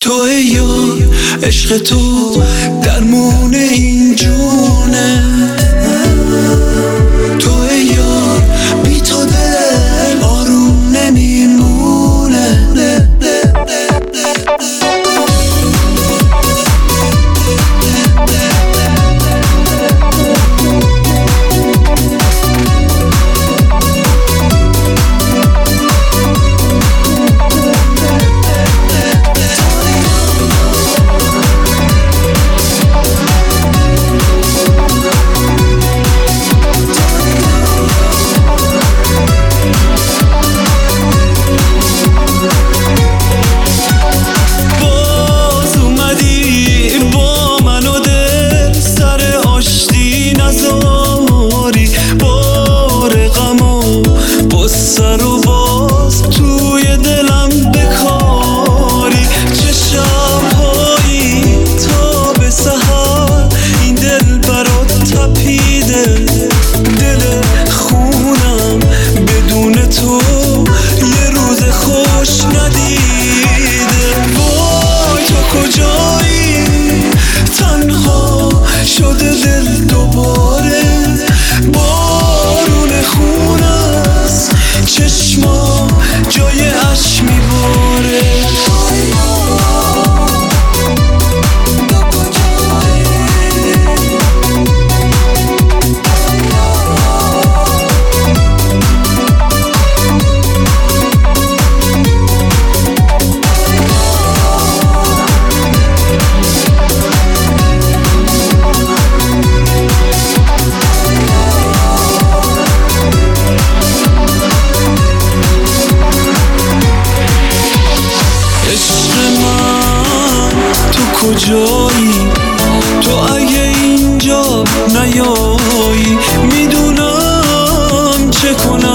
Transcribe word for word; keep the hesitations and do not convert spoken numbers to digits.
تو یار عشق تو درمون این جونه، تو یار بی تو دل آروم نمیمونه. سر و باز توی دلم بکاری، چه شبهایی تا به سحر این دل برات تپیده، دل خونم بدون تو یه روز خوش ندیده. وای تو کجایی تنها شده دل دوباره، بارون خونم چشما جای عشق میباره. کجایی تو اگه اینجا نیایی، میدونم چه کنم.